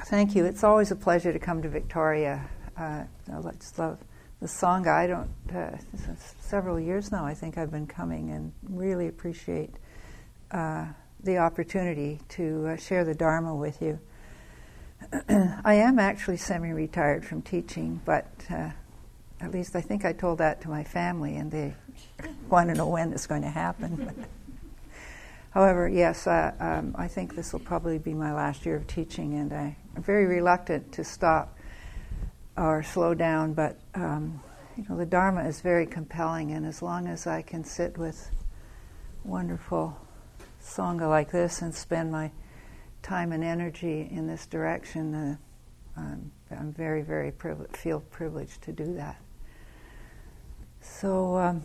Thank you. It's always a pleasure to come to Victoria. I just love the Sangha. Several years now I think I've been coming, and really appreciate the opportunity to share the Dharma with you. I am actually semi-retired from teaching, but at least I think I told that to my family, and they want to know when it's going to happen. However, yes, I think this will probably be my last year of teaching, and I'm very reluctant to stop or slow down, but the Dharma is very compelling, and as long as I can sit with wonderful Sangha like this and spend my time and energy in this direction, I'm very, very feel privileged to do that. So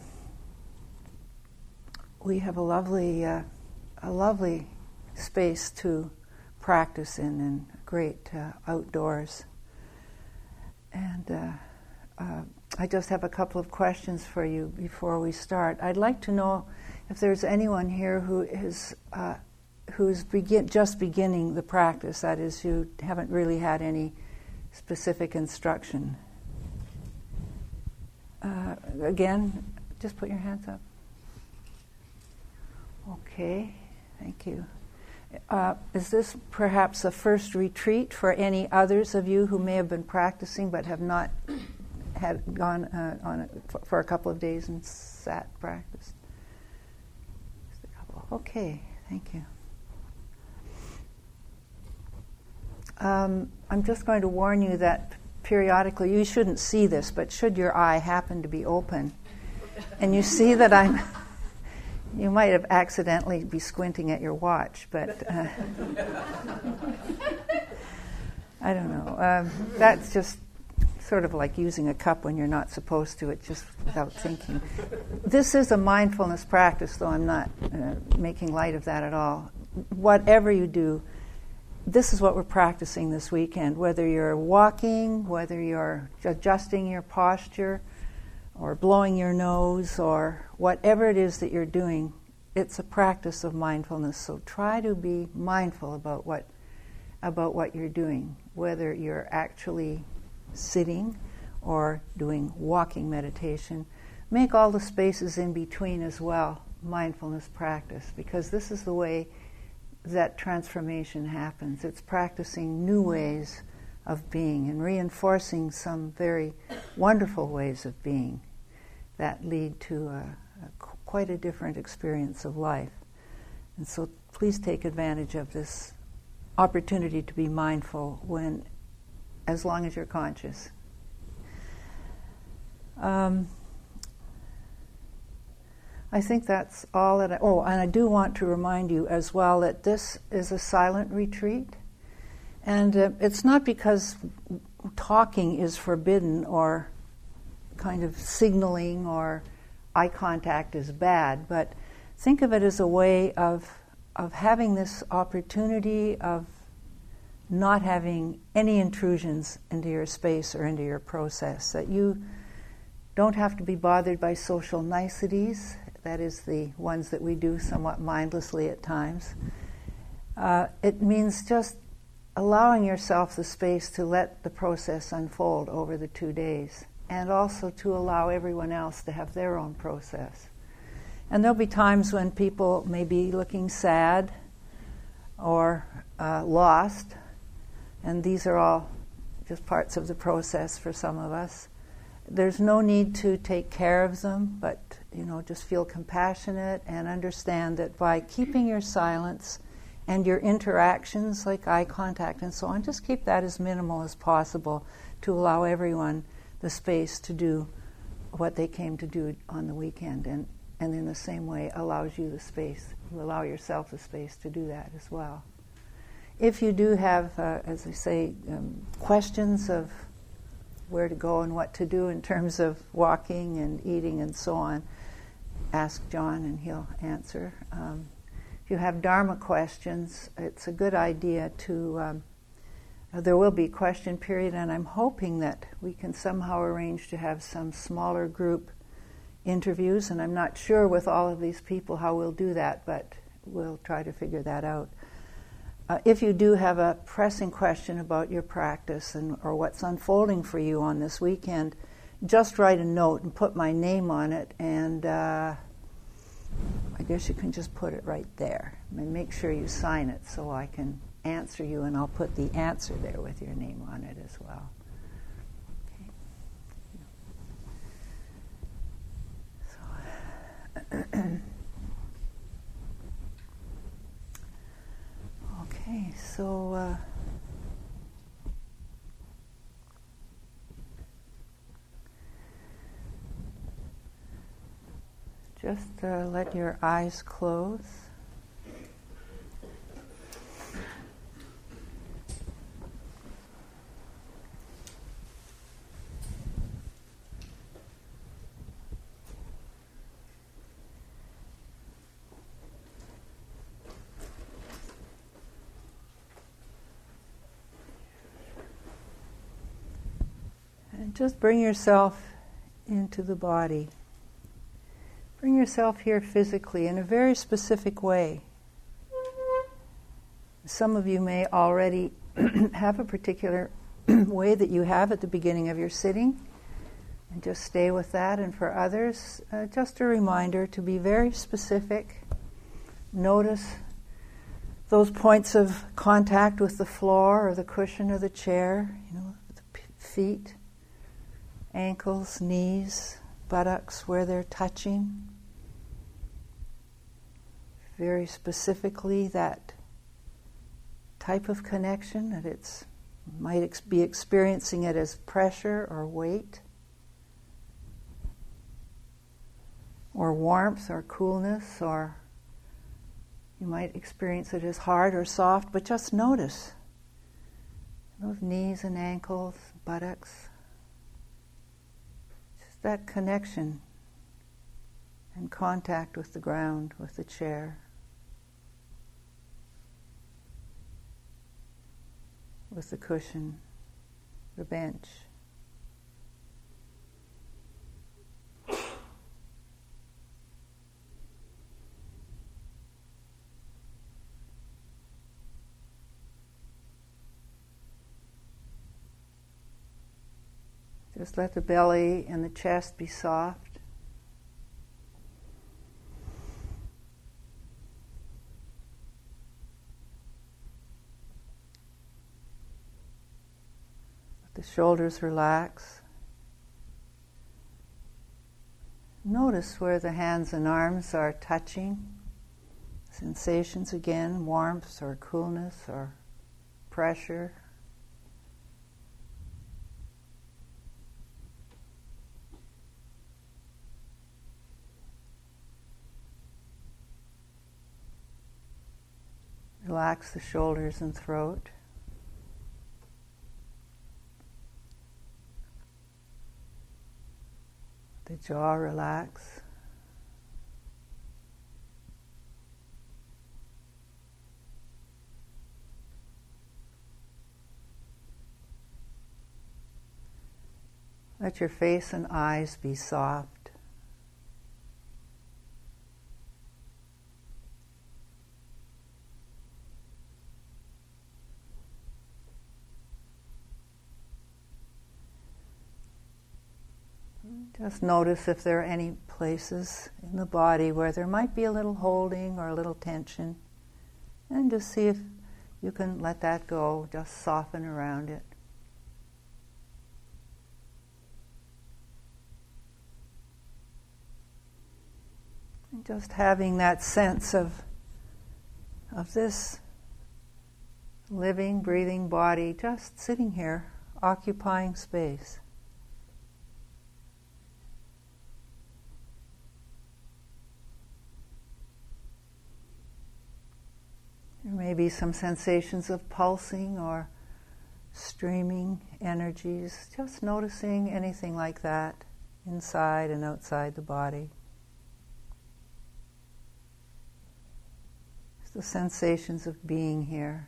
we have a lovely space to practice in, and great outdoors. And I just have a couple of questions for you before we start. I'd like to know if there's anyone here who's just beginning the practice. That is, you haven't really had any specific instruction. Again, just put your hands up. Okay, thank you. Is this perhaps a first retreat for any others of you who may have been practicing but have not had gone on it for a couple of days and sat practiced? Just a couple. Okay, thank you. I'm just going to warn you that periodically, you shouldn't see this, but should your eye happen to be open, and you see that you might have accidentally be squinting at your watch, but I don't know. That's just sort of like using a cup when you're not supposed to, it's just without thinking. This is a mindfulness practice, though I'm not making light of that at all. Whatever you do, this is what we're practicing this weekend. Whether you're walking, whether you're adjusting your posture, or blowing your nose, or whatever it is that you're doing, it's a practice of mindfulness. So try to be mindful about what you're doing, whether you're actually sitting or doing walking meditation. Make all the spaces in between as well mindfulness practice, because this is the way that transformation happens. It's practicing new ways of being and reinforcing some very wonderful ways of being that lead to quite a different experience of life. And so please take advantage of this opportunity to be mindful as long as you're conscious. I think that's all that and I do want to remind you as well that this is a silent retreat. And it's not because talking is forbidden or kind of signaling or eye contact is bad, but think of it as a way of having this opportunity of not having any intrusions into your space or into your process, that you don't have to be bothered by social niceties, that is the ones that we do somewhat mindlessly at times. It means just allowing yourself the space to let the process unfold over the 2 days, and also to allow everyone else to have their own process. And there'll be times when people may be looking sad or lost, and these are all just parts of the process for some of us. There's no need to take care of them, but just feel compassionate and understand that by keeping your silence and your interactions like eye contact and so on, just keep that as minimal as possible to allow everyone the space to do what they came to do on the weekend, and in the same way allows you the space, you allow yourself the space to do that as well. If you do have, as I say, questions of where to go and what to do in terms of walking and eating and so on, ask John and he'll answer. If you have Dharma questions, it's a good idea to, there will be a question period, and I'm hoping that we can somehow arrange to have some smaller group interviews, and I'm not sure with all of these people how we'll do that, but we'll try to figure that out. if you do have a pressing question about your practice or what's unfolding for you on this weekend, just write a note and put my name on it, and I guess you can just put it right there. And make sure you sign it so I can answer you, and I'll put the answer there with your name on it as well. Okay. Okay, so just let your eyes close. And just bring yourself into the body. Bring yourself here physically in a very specific way. Some of you may already have a particular way that you have at the beginning of your sitting, and just stay with that. And for others, just a reminder to be very specific. Notice those points of contact with the floor or the cushion or the chair, the feet, ankles, knees, buttocks, where they're touching. Very specifically, that type of connection, that it's might be experiencing it as pressure or weight, or warmth or coolness, or you might experience it as hard or soft, but just notice those knees and ankles, buttocks, just that connection and contact with the ground, with the chair, with the cushion, the bench. Just let the belly and the chest be soft. Let the shoulders relax. Notice where the hands and arms are touching. Sensations again, warmth or coolness or pressure. Relax the shoulders and throat. The jaw relax. Let your face and eyes be soft. Just notice if there are any places in the body where there might be a little holding or a little tension, and just see if you can let that go, just soften around it. And just having that sense of this living, breathing body just sitting here, occupying space. There may be some sensations of pulsing or streaming energies, just noticing anything like that inside and outside the body. Just the sensations of being here.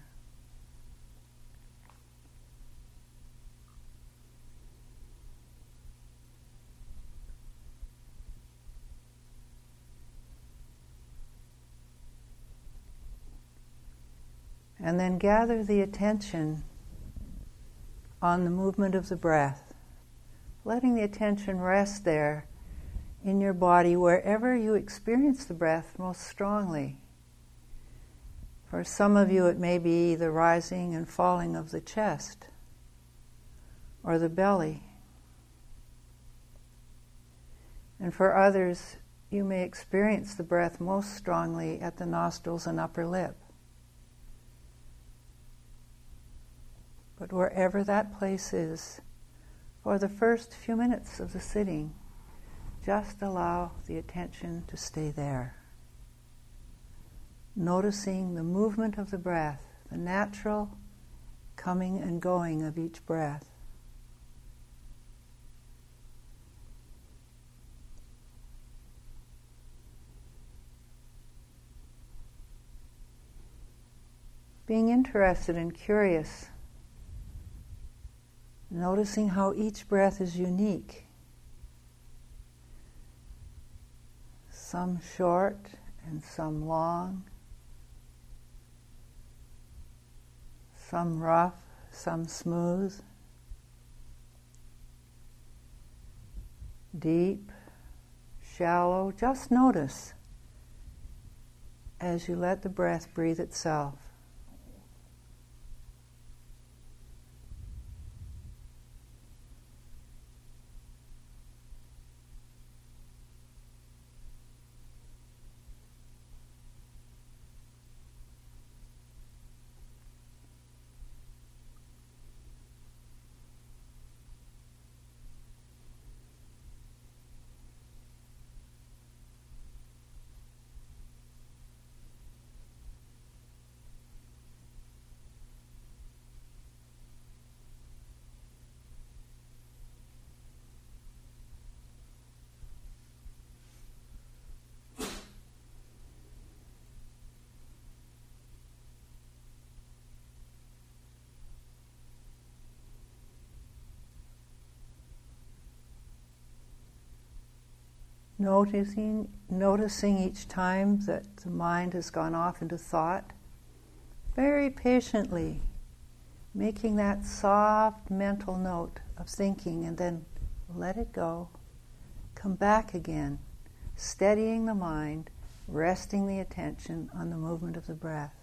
And then gather the attention on the movement of the breath, letting the attention rest there in your body wherever you experience the breath most strongly. For some of you it may be the rising and falling of the chest or the belly. And for others, you may experience the breath most strongly at the nostrils and upper lip. But wherever that place is, for the first few minutes of the sitting, just allow the attention to stay there. Noticing the movement of the breath, the natural coming and going of each breath. Being interested and curious, noticing how each breath is unique. Some short and some long, some rough, some smooth, deep, shallow. Just notice as you let the breath breathe itself. Noticing each time that the mind has gone off into thought, very patiently making that soft mental note of thinking, and then let it go, come back again, steadying the mind, resting the attention on the movement of the breath.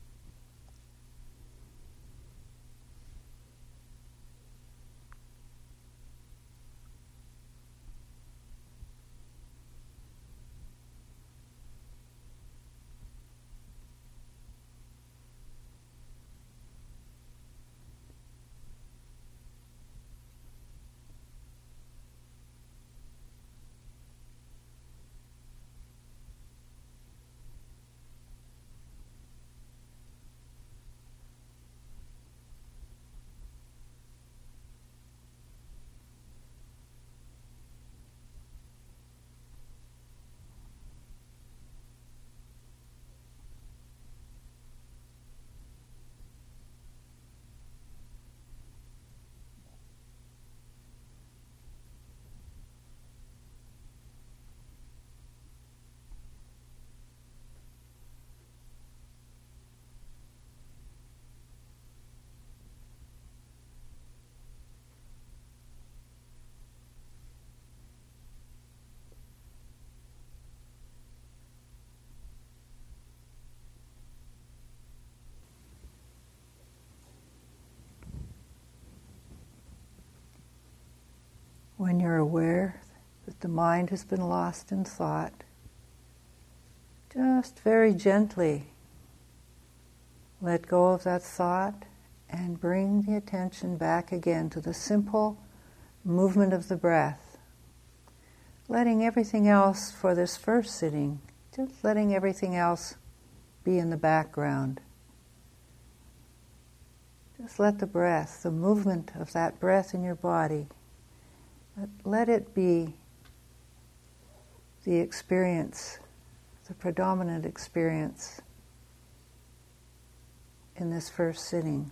When you're aware that the mind has been lost in thought, just very gently let go of that thought and bring the attention back again to the simple movement of the breath. Letting everything else for this first sitting, just letting everything else be in the background. Just let the breath, the movement of that breath in your body, let it be the experience, the predominant experience in this first sitting.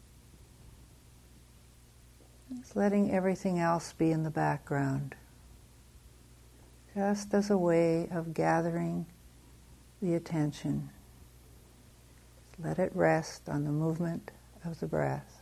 Just letting everything else be in the background, just as a way of gathering the attention. Let it rest on the movement of the breath.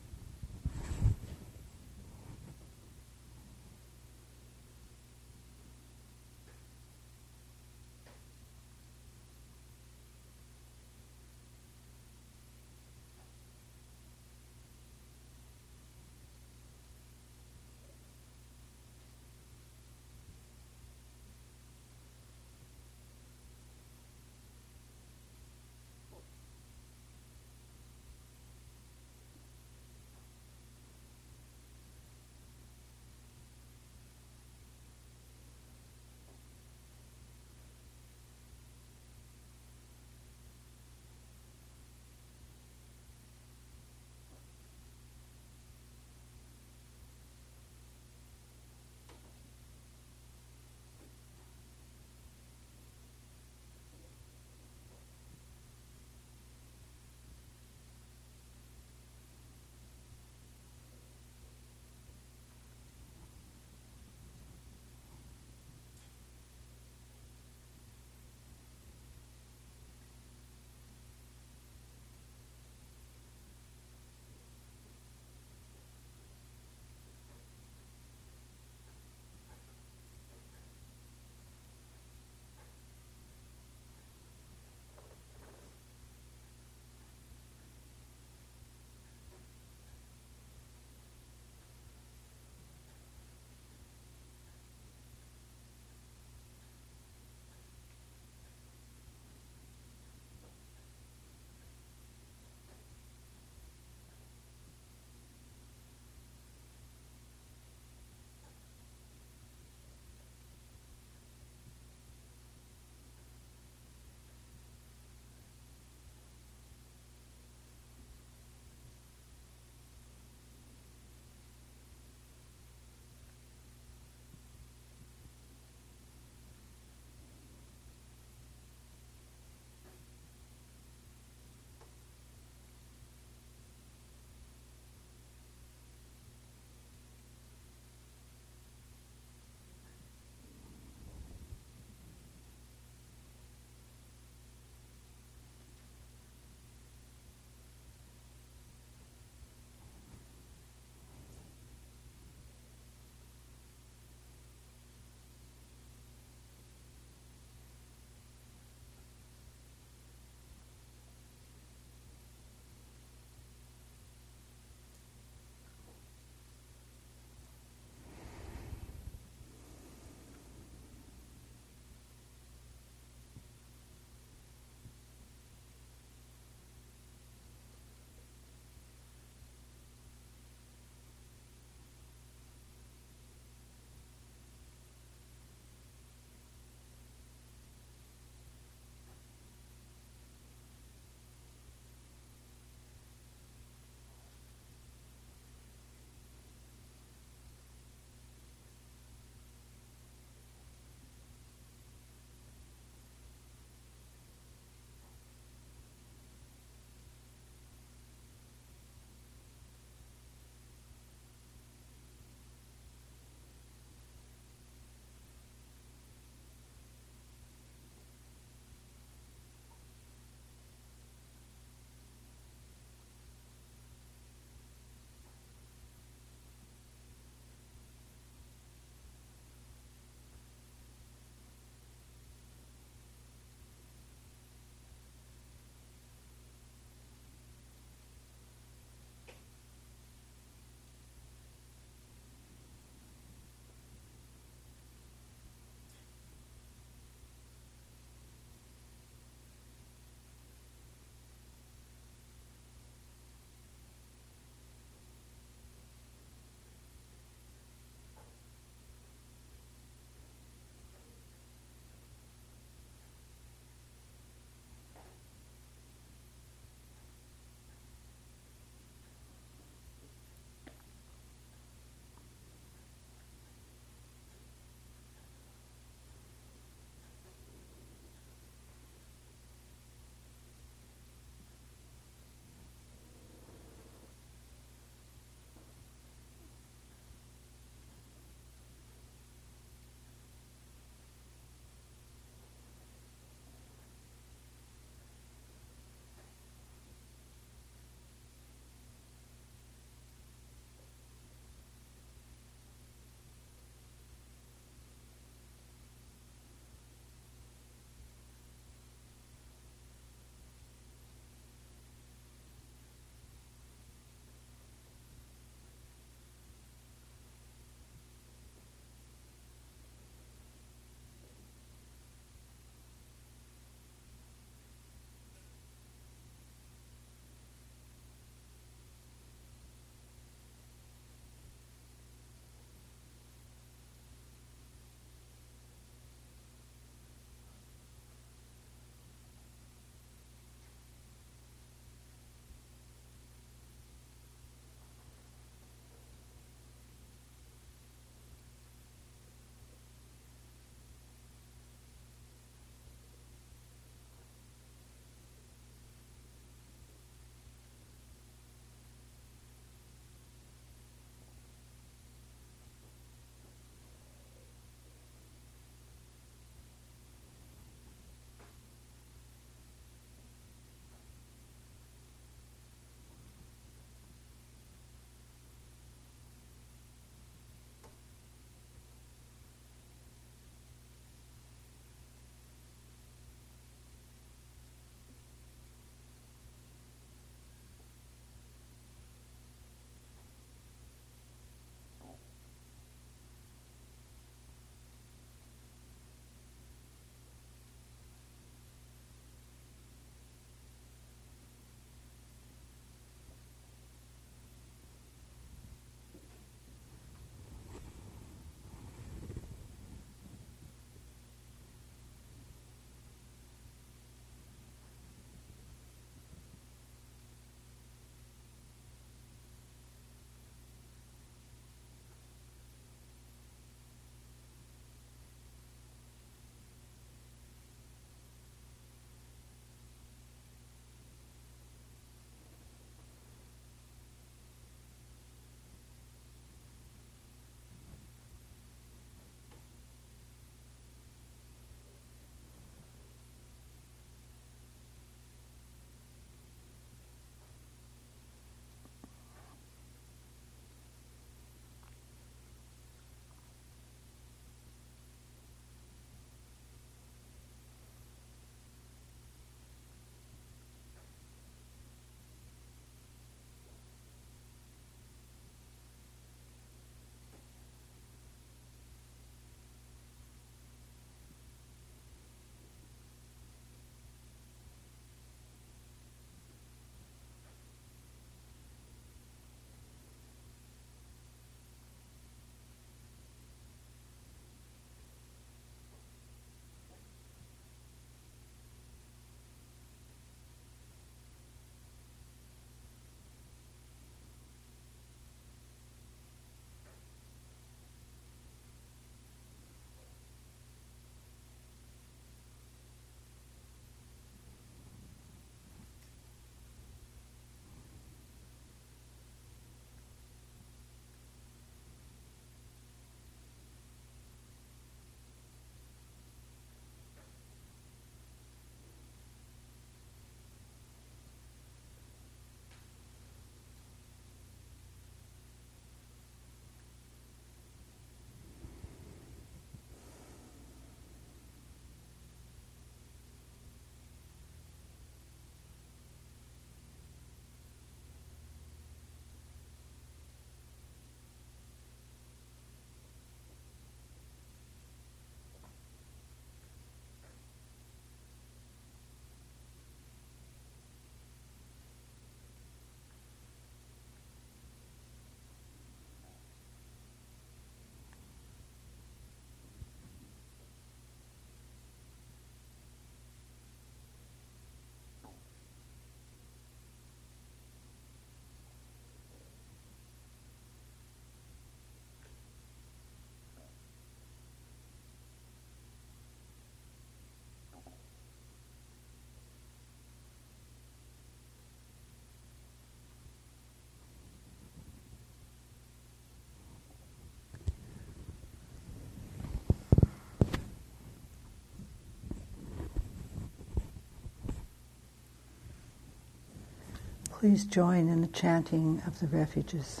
Please join in the chanting of the refuges.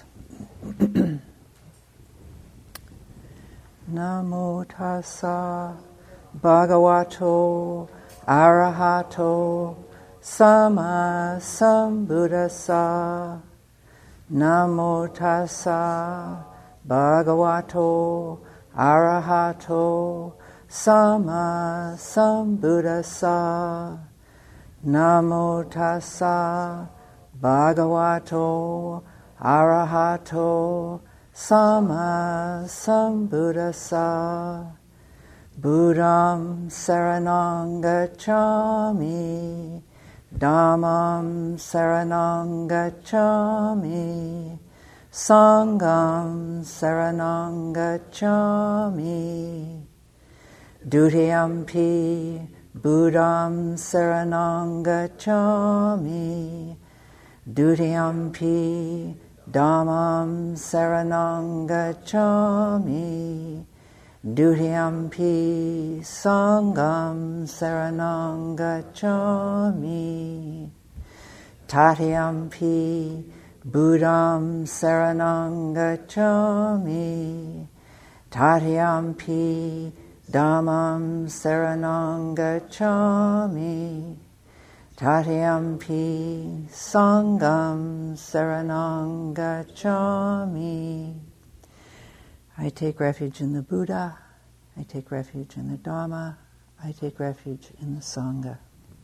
Namo tassa bhagavato arahato sama sambuddhassa. Namo tassa bhagavato arahato sama sambuddhassa. Namo tassa bhagavato arahato sama sambuddhassa. Buddham saranang gacchami, Dhammam saranang gacchami, Sangham saranang gacchami. Dutiyampi Buddham saranang gacchami, Dutiyampi Dhammam saranang gacchami, Dutiyampi Sangham saranang gacchami. Tatiyampi Buddham saranang gacchami, Tatiyampi Dhammam saranang gacchami, Tatiyampi Sangham saranang gacchami. I take refuge in the Buddha, I take refuge in the Dhamma, I take refuge in the Sangha.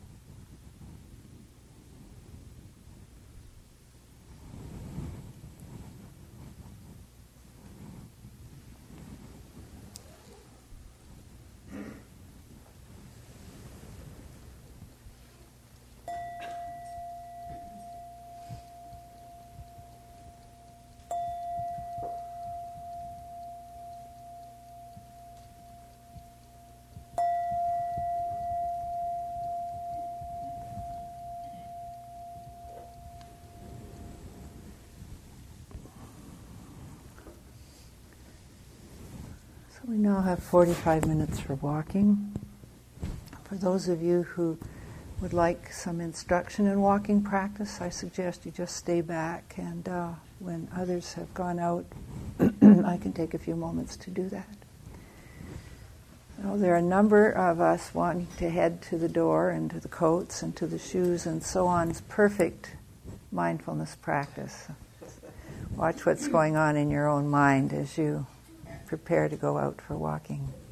We now have 45 minutes for walking. For those of you who would like some instruction in walking practice, I suggest you just stay back, and when others have gone out, I can take a few moments to do that. Now, there are a number of us wanting to head to the door and to the coats and to the shoes and so on. It's perfect mindfulness practice. Watch what's going on in your own mind as you prepare to go out for walking.